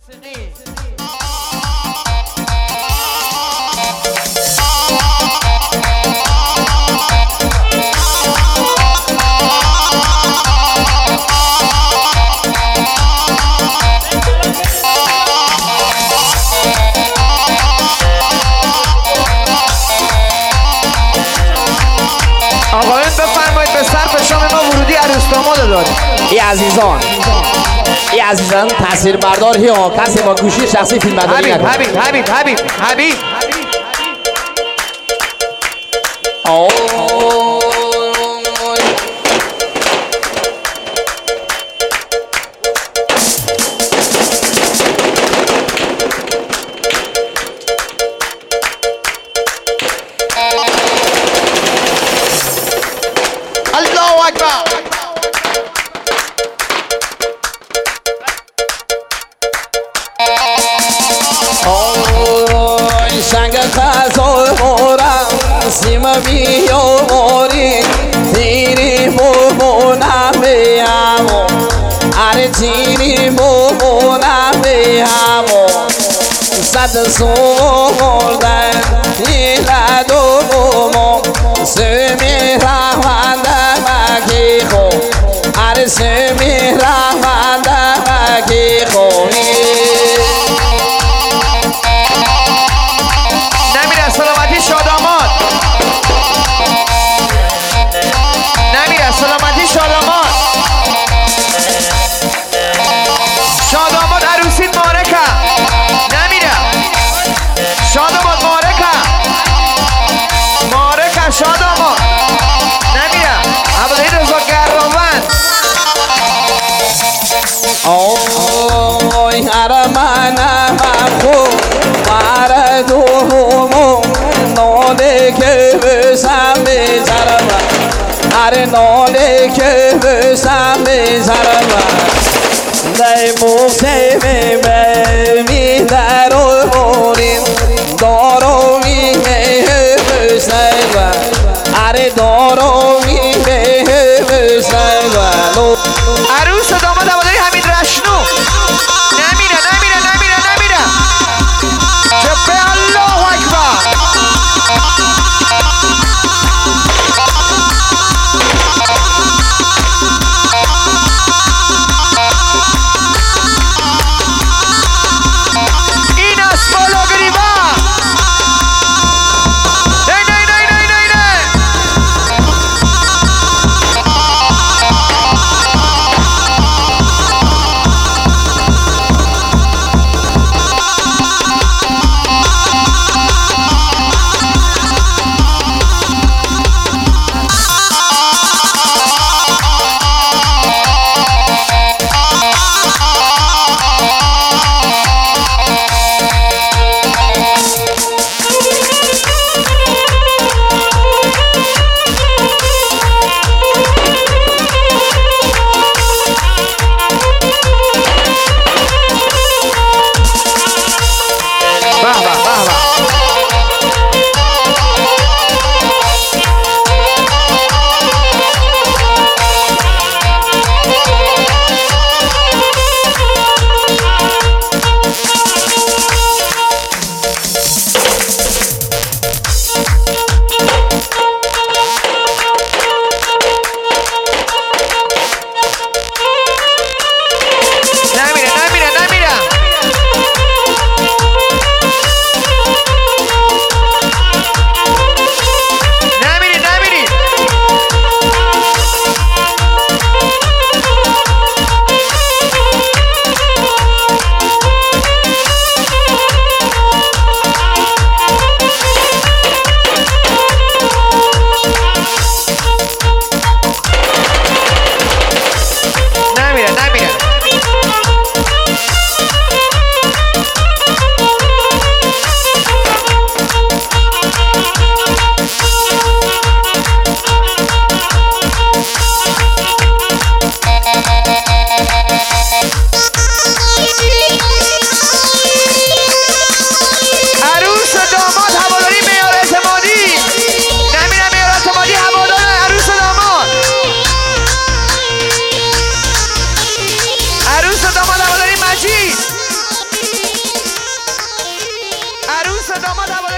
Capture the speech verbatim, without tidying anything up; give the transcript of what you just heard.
آقایون بفرمایید به صرف شام ما ورودی عروس داماد داریم. ای عزیزان ای عزیزان تاثیر بردار هی ها کسی با گوشی شخصی فیلم برداری حبیب نکنه. حبیب حبیب حبیب حبیب آه الله اکبر. آی شنگ خزای مورم سیم بیاری تیری بونم بیامو اره تیری بونم بیامو صد سوردن ایلا دومو سمی رهنده مکی خو اره سمی رهنده مکی خوی نمیره سلامتی شاداماد، نمیره سلامتی شاداماد. شاداماد عروسید مارکه نمیره. شاداماد مارکه مارکه شاداماد نمیره. عبدالعید رضا گروند. آی هرمانم خو مردمو ناله که بسم بزرم هر ناله که بسم بزرم دی مختم بمی درو بورین دارو می بسم هر دارو می بسم عروس و داماد عبدالعید حمید رشنو نمیره نمیره نمیره نمیره. جبه الله اکبر. داماد هواداری